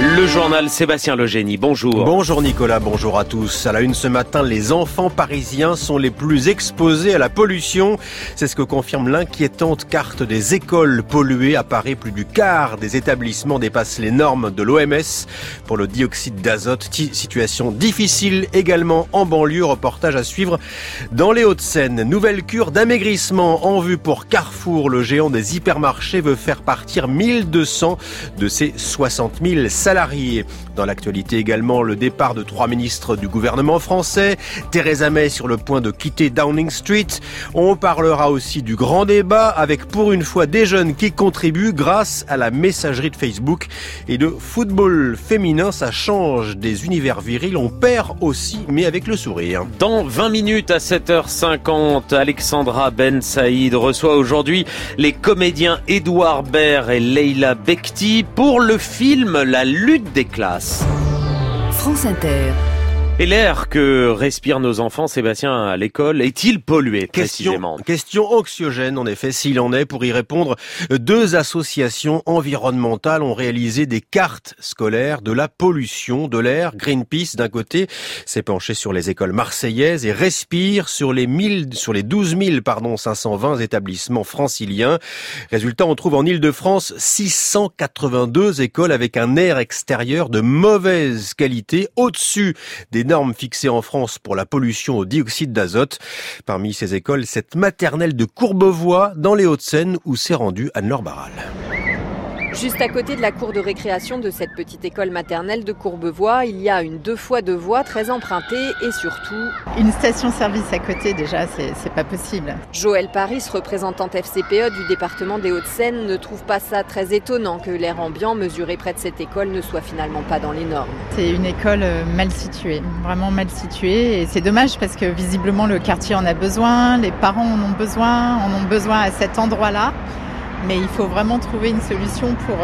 Le journal Sébastien Legénie, bonjour. Bonjour Nicolas, bonjour à tous. À la une ce matin, les enfants parisiens sont les plus exposés à la pollution. C'est ce que confirme l'inquiétante carte des écoles polluées. À Paris, plus du quart des établissements dépassent les normes de l'OMS pour le dioxyde d'azote. Situation difficile également en banlieue. Reportage à suivre dans les Hauts-de-Seine. Nouvelle cure d'amaigrissement en vue pour Carrefour. Le géant des hypermarchés veut faire partir 1200 de ses 60 000 salariés. Dans l'actualité également, le départ de 3 ministres du gouvernement français. Theresa May sur le point de quitter Downing Street. On parlera aussi du grand débat avec pour une fois des jeunes qui contribuent grâce à la messagerie de Facebook. Et de football féminin, ça change des univers virils. On perd aussi, mais avec le sourire. Dans 20 minutes à 7h50, Alexandra Ben Saïd reçoit aujourd'hui les comédiens Édouard Baird et Leila Bekti pour le film La lutte des classes. France Inter. Et l'air que respirent nos enfants, Sébastien, à l'école, est-il pollué précisément ? Question anxiogène, en effet, s'il en est. Pour y répondre, 2 associations environnementales ont réalisé des cartes scolaires de la pollution de l'air. Greenpeace, d'un côté, s'est penché sur les écoles marseillaises et Respire sur les 12 520 établissements franciliens. Résultat, on trouve en Île-de-France 682 écoles avec un air extérieur de mauvaise qualité, au-dessus des normes fixées en France pour la pollution au dioxyde d'azote. Parmi ces écoles, cette maternelle de Courbevoie, dans les Hauts-de-Seine, où s'est rendue Anne-Laure Barral. Juste à côté de la cour de récréation de cette petite école maternelle de Courbevoie, il y a une 2x2 voies très empruntée et surtout... Une station-service à côté, déjà, c'est pas possible. Joëlle Paris, représentante FCPE du département des Hauts-de-Seine, ne trouve pas ça très étonnant que l'air ambiant mesuré près de cette école ne soit finalement pas dans les normes. C'est une école mal située, vraiment mal située. Et c'est dommage parce que visiblement le quartier en a besoin, les parents en ont besoin à cet endroit-là. Mais il faut vraiment trouver une solution pour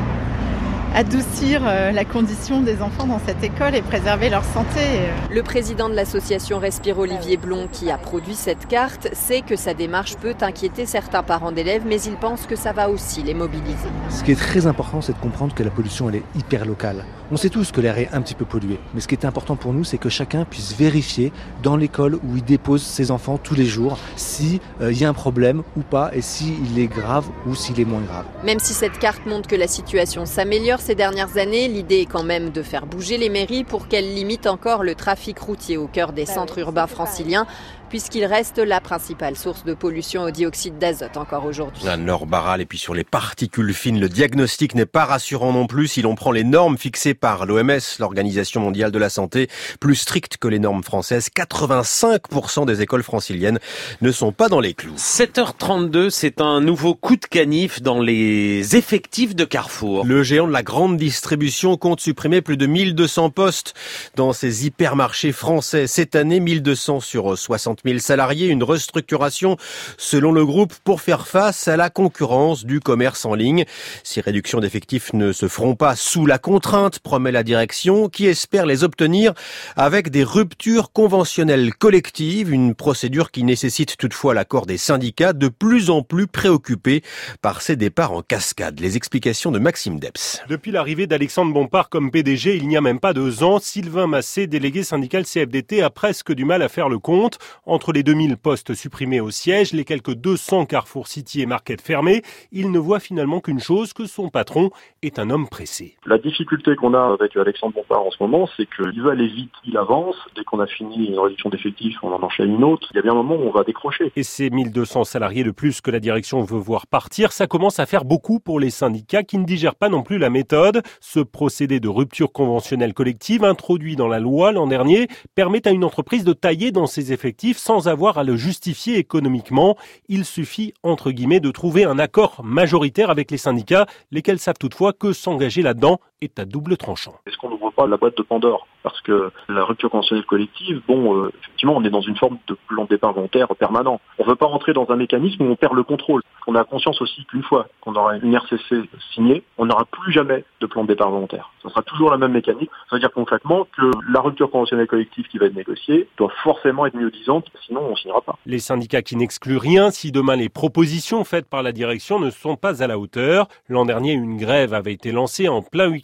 adoucir la condition des enfants dans cette école et préserver leur santé. Le président de l'association Respire, Olivier Blon, qui a produit cette carte, sait que sa démarche peut inquiéter certains parents d'élèves, mais il pense que ça va aussi les mobiliser. Ce qui est très important, c'est de comprendre que la pollution, elle est hyper locale. On sait tous que l'air est un petit peu pollué, mais ce qui est important pour nous, c'est que chacun puisse vérifier dans l'école où il dépose ses enfants tous les jours s'il y a un problème ou pas et s'il est grave ou s'il est moins grave. Même si cette carte montre que la situation s'améliore ces dernières années, l'idée est quand même de faire bouger les mairies pour qu'elles limitent encore le trafic routier au cœur des centres urbains franciliens, puisqu'il reste la principale source de pollution au dioxyde d'azote encore aujourd'hui. Anne-Laure Barral, et puis sur les particules fines, le diagnostic n'est pas rassurant non plus si l'on prend les normes fixées par l'OMS, l'Organisation mondiale de la santé, plus strictes que les normes françaises. 85% des écoles franciliennes ne sont pas dans les clous. 7h32, c'est un nouveau coup de canif dans les effectifs de Carrefour. Le géant de la grande distribution compte supprimer plus de 1200 postes dans ses hypermarchés français. Cette année, 1200 sur 60 000 salariés, une restructuration selon le groupe pour faire face à la concurrence du commerce en ligne. Ces réductions d'effectifs ne se feront pas sous la contrainte, promet la direction, qui espère les obtenir avec des ruptures conventionnelles collectives, une procédure qui nécessite toutefois l'accord des syndicats, de plus en plus préoccupés par ces départs en cascade. Les explications de Maxime Debs. Depuis l'arrivée d'Alexandre Bompard comme PDG, il n'y a même pas 2 ans, Sylvain Massé, délégué syndical CFDT, a presque du mal à faire le compte. Entre les 2000 postes supprimés au siège, les quelques 200 Carrefour City et Market fermés, il ne voit finalement qu'une chose, que son patron est un homme pressé. La difficulté qu'on a avec Alexandre Bompard en ce moment, c'est qu'il va aller vite, il avance. Dès qu'on a fini une réduction d'effectifs, on en enchaîne une autre. Il y a bien un moment où on va décrocher. Et ces 1200 salariés de plus que la direction veut voir partir, ça commence à faire beaucoup pour les syndicats qui ne digèrent pas non plus la méthode. Ce procédé de rupture conventionnelle collective, introduit dans la loi l'an dernier, permet à une entreprise de tailler dans ses effectifs sans avoir à le justifier économiquement. Il suffit, entre guillemets, de trouver un accord majoritaire avec les syndicats, lesquels savent toutefois que s'engager là-dedans est à double tranchant. Est-ce qu'on n'ouvre pas la boîte de Pandore ? Parce que la rupture conventionnelle collective, effectivement, on est dans une forme de plan de départ volontaire permanent. On ne veut pas rentrer dans un mécanisme où on perd le contrôle. On a conscience aussi qu'une fois qu'on aura une RCC signée, on n'aura plus jamais de plan de départ volontaire. Ça sera toujours la même mécanique. Ça veut dire concrètement que la rupture conventionnelle collective qui va être négociée doit forcément être mieux-disante, sinon on ne signera pas. Les syndicats qui n'excluent rien si demain les propositions faites par la direction ne sont pas à la hauteur. L'an dernier, une grève avait été lancée en plein week-end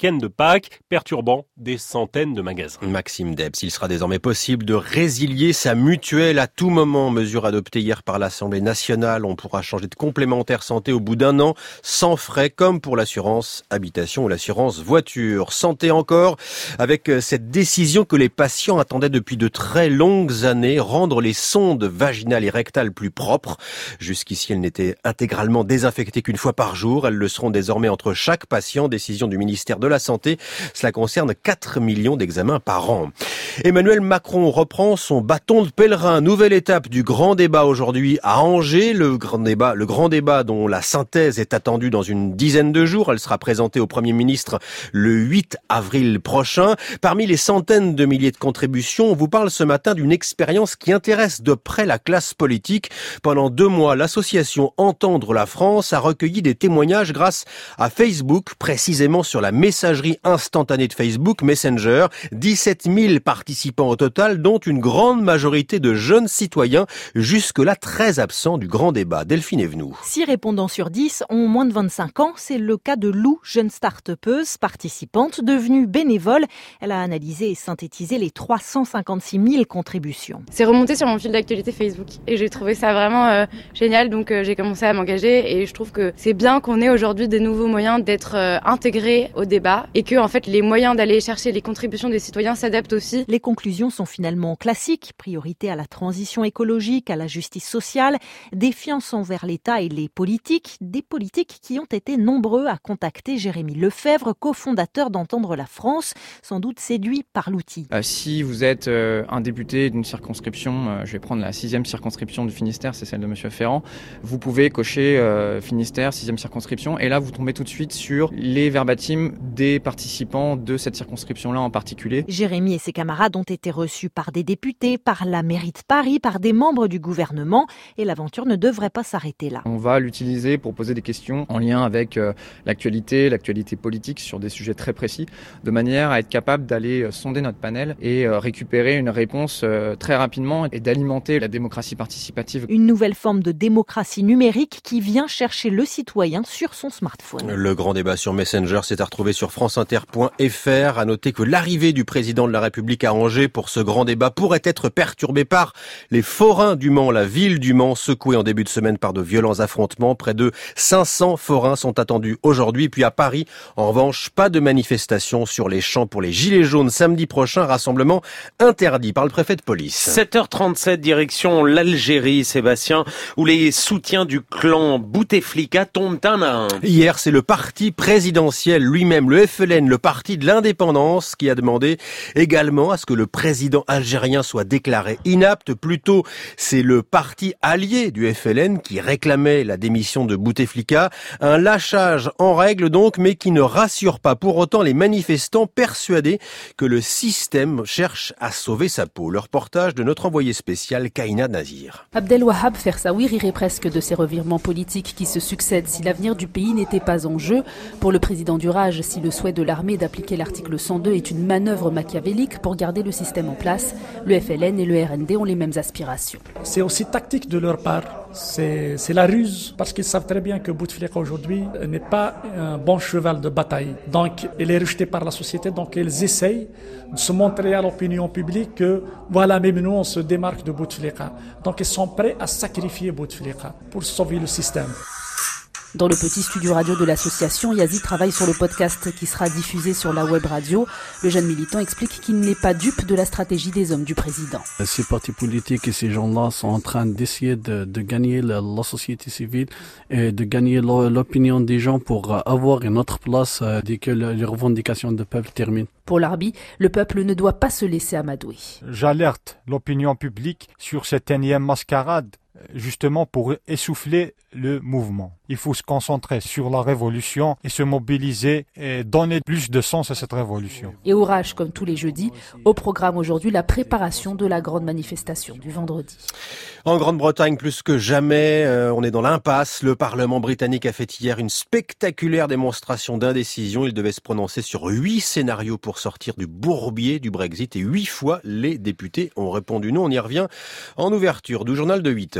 week-end de Pâques, perturbant des centaines de magasins. Maxime Debs, il sera désormais possible de résilier sa mutuelle à tout moment. Mesure adoptée hier par l'Assemblée nationale. On pourra changer de complémentaire santé au bout d'un an, sans frais, comme pour l'assurance habitation ou l'assurance voiture. Santé encore, avec cette décision que les patients attendaient depuis de très longues années, rendre les sondes vaginales et rectales plus propres. Jusqu'ici, elles n'étaient intégralement désinfectées qu'une fois par jour. Elles le seront désormais entre chaque patient. Décision du ministère de la Santé. Cela concerne 4 millions d'examens par an. Emmanuel Macron reprend son bâton de pèlerin. Nouvelle étape du grand débat aujourd'hui à Angers. Le grand débat dont la synthèse est attendue dans une dizaine de jours. Elle sera présentée au Premier ministre le 8 avril prochain. Parmi les centaines de milliers de contributions, on vous parle ce matin d'une expérience qui intéresse de près la classe politique. Pendant 2 mois, l'association Entendre la France a recueilli des témoignages grâce à Facebook, précisément sur la messagerie instantanée de Facebook, Messenger. 17 000 participants au total, dont une grande majorité de jeunes citoyens, jusque-là très absents du grand débat. Delphine Evenou. 6 répondants sur 10 ont moins de 25 ans. C'est le cas de Lou, jeune start-upeuse, participante, devenue bénévole. Elle a analysé et synthétisé les 356 000 contributions. C'est remonté sur mon fil d'actualité Facebook et j'ai trouvé ça vraiment génial, donc j'ai commencé à m'engager et je trouve que c'est bien qu'on ait aujourd'hui des nouveaux moyens d'être intégrés au débat et que en fait les moyens d'aller chercher les contributions des citoyens s'adaptent aussi. Les conclusions sont finalement classiques, priorité à la transition écologique, à la justice sociale, défiance envers l'État et les politiques, des politiques qui ont été nombreux à contacter Jérémy Lefebvre, cofondateur d'Entendre la France, sans doute séduit par l'outil. Si vous êtes un député d'une circonscription, je vais prendre la 6e circonscription du Finistère, c'est celle de Monsieur Ferrand, vous pouvez cocher Finistère, 6e circonscription, et là vous tombez tout de suite sur les verbatims des participants de cette circonscription-là en particulier. Jérémy et ses camarades ont été reçus par des députés, par la mairie de Paris, par des membres du gouvernement, et l'aventure ne devrait pas s'arrêter là. On va l'utiliser pour poser des questions en lien avec l'actualité politique sur des sujets très précis, de manière à être capable d'aller sonder notre panel et récupérer une réponse très rapidement et d'alimenter la démocratie participative. Une nouvelle forme de démocratie numérique qui vient chercher le citoyen sur son smartphone. Le grand débat sur Messenger s'est à retrouver sur franceinter.fr. À noter que l'arrivée du président de la République à Angers pour ce grand débat pourrait être perturbée par les forains du Mans. La ville du Mans secouée en début de semaine par de violents affrontements. Près de 500 forains sont attendus aujourd'hui. Puis à Paris, en revanche, pas de manifestation sur les champs pour les Gilets jaunes samedi prochain. Rassemblement interdit par le préfet de police. 7h37, direction l'Algérie, Sébastien, où les soutiens du clan Bouteflika tombent un à un. Hier, c'est le parti présidentiel lui-même, le FLN, le parti de l'indépendance, qui a demandé également à ce que le président algérien soit déclaré inapte. Plutôt, c'est le parti allié du FLN qui réclamait la démission de Bouteflika. Un lâchage en règle donc, mais qui ne rassure pas pour autant les manifestants persuadés que le système cherche à sauver sa peau. Le reportage de notre envoyé spécial, Kaina Nazir. Abdelwahab Fersaoui rirait presque de ces revirements politiques qui se succèdent si l'avenir du pays n'était pas en jeu. Pour le président du Raj, si le souhait de l'armée d'appliquer l'article 102 est une manœuvre machiavélique pour garder le système en place, le FLN et le RND ont les mêmes aspirations. C'est aussi tactique de leur part. C'est la ruse, parce qu'ils savent très bien que Bouteflika aujourd'hui n'est pas un bon cheval de bataille. Donc, il est rejeté par la société, donc ils essayent de se montrer à l'opinion publique que, voilà, même nous, on se démarque de Bouteflika. Donc, ils sont prêts à sacrifier Bouteflika pour sauver le système. Dans le petit studio radio de l'association, Yazid travaille sur le podcast qui sera diffusé sur la web radio. Le jeune militant explique qu'il n'est pas dupe de la stratégie des hommes du président. Ces partis politiques et ces gens-là sont en train d'essayer de gagner la société civile et de gagner l'opinion des gens pour avoir une autre place dès que les revendications du peuple terminent. Pour l'Arbi, le peuple ne doit pas se laisser amadouer. J'alerte l'opinion publique sur cette énième mascarade, justement pour essouffler le mouvement. Il faut se concentrer sur la révolution et se mobiliser et donner plus de sens à cette révolution. Et au Raj, comme tous les jeudis, au programme aujourd'hui la préparation de la grande manifestation du vendredi. En Grande-Bretagne, plus que jamais, on est dans l'impasse. Le Parlement britannique a fait hier une spectaculaire démonstration d'indécision. Il devait se prononcer sur 8 scénarios pour sortir du bourbier du Brexit et 8 fois les députés ont répondu non. On y revient en ouverture du journal de 8h.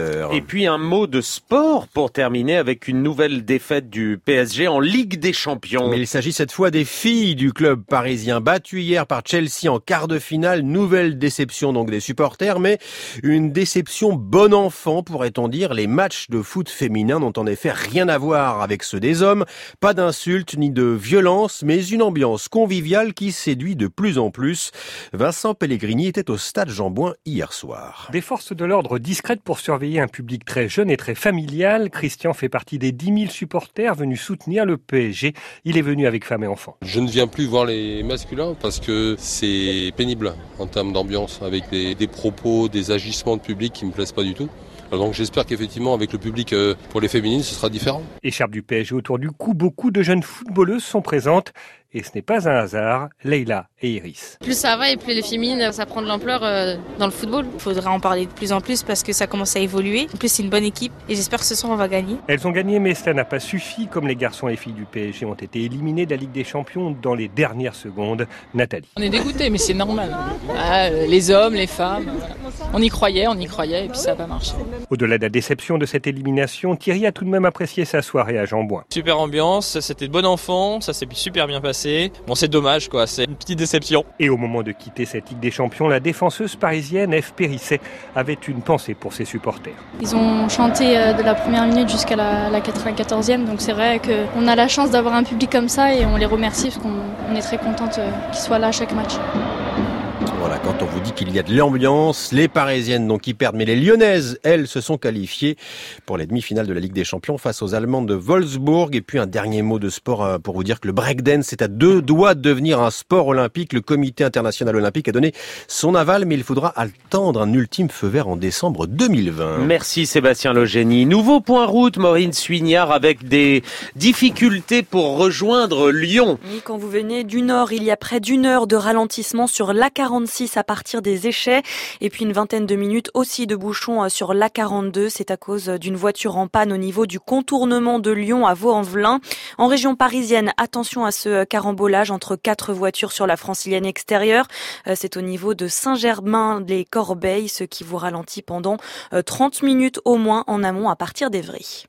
17h. Et puis un mot de sport pour terminer avec une nouvelle défaite du PSG en Ligue des Champions. Mais il s'agit cette fois des filles du club parisien, battues hier par Chelsea en quart de finale. Nouvelle déception donc des supporters, mais une déception bon enfant pourrait-on dire. Les matchs de foot féminin n'ont en effet rien à voir avec ceux des hommes. Pas d'insultes ni de violence, mais une ambiance conviviale qui séduit de plus en plus. Vincent Pellegrini était au stade Jean-Bouin hier soir. Des forces de l'ordre discrètes pour surveiller un public très jeune et très familial. Christian fait partie des 10 000 supporters venus soutenir le PSG. Il est venu avec femme et enfants. Je ne viens plus voir les masculins parce que c'est pénible en termes d'ambiance, avec des propos, des agissements de public qui me plaisent pas du tout. Donc j'espère qu'effectivement avec le public pour les féminines ce sera différent. Écharpe du PSG autour du cou, beaucoup de jeunes footballeuses sont présentes. Et ce n'est pas un hasard, Leïla et Iris. Plus ça va et plus les féminines, ça prend de l'ampleur dans le football. Il faudra en parler de plus en plus parce que ça commence à évoluer. En plus, c'est une bonne équipe et j'espère que ce soir, on va gagner. Elles ont gagné, mais cela n'a pas suffi. Comme les garçons et filles du PSG ont été éliminés de la Ligue des Champions dans les dernières secondes. Nathalie. On est dégoûtés, mais c'est normal. Les hommes, les femmes, on y croyait et puis ça n'a pas marché. Au-delà de la déception de cette élimination, Thierry a tout de même apprécié sa soirée à Jean-Bouin. Super ambiance, c'était de bon enfant, ça s'est super bien passé. Bon, c'est dommage, quoi. C'est une petite déception. Et au moment de quitter cette Ligue des Champions, la défenseuse parisienne F. Périsset avait une pensée pour ses supporters. Ils ont chanté de la première minute jusqu'à la 94e, donc c'est vrai qu'on a la chance d'avoir un public comme ça et on les remercie parce qu'on est très contente qu'ils soient là à chaque match. Voilà, quand on vous dit qu'il y a de l'ambiance, les Parisiennes donc qui perdent, mais les Lyonnaises, elles, se sont qualifiées pour les demi-finales de la Ligue des Champions face aux Allemandes de Wolfsburg. Et puis un dernier mot de sport pour vous dire que le breakdance est à 2 doigts de devenir un sport olympique. Le Comité international olympique a donné son aval, mais il faudra attendre un ultime feu vert en décembre 2020. Merci Sébastien Logénie. Nouveau point route, Maureen Suignard, avec des difficultés pour rejoindre Lyon. Oui, quand vous venez du nord, il y a près d'1 heure de ralentissement sur l'A46 à partir des Échets et puis une vingtaine de minutes aussi de bouchons sur l'A42. C'est à cause d'une voiture en panne au niveau du contournement de Lyon à Vaux-en-Velin. En région parisienne, attention à ce carambolage entre 4 voitures sur la francilienne extérieure. C'est au niveau de Saint-Germain-les-Corbeilles, ce qui vous ralentit pendant 30 minutes au moins en amont à partir d'Évry.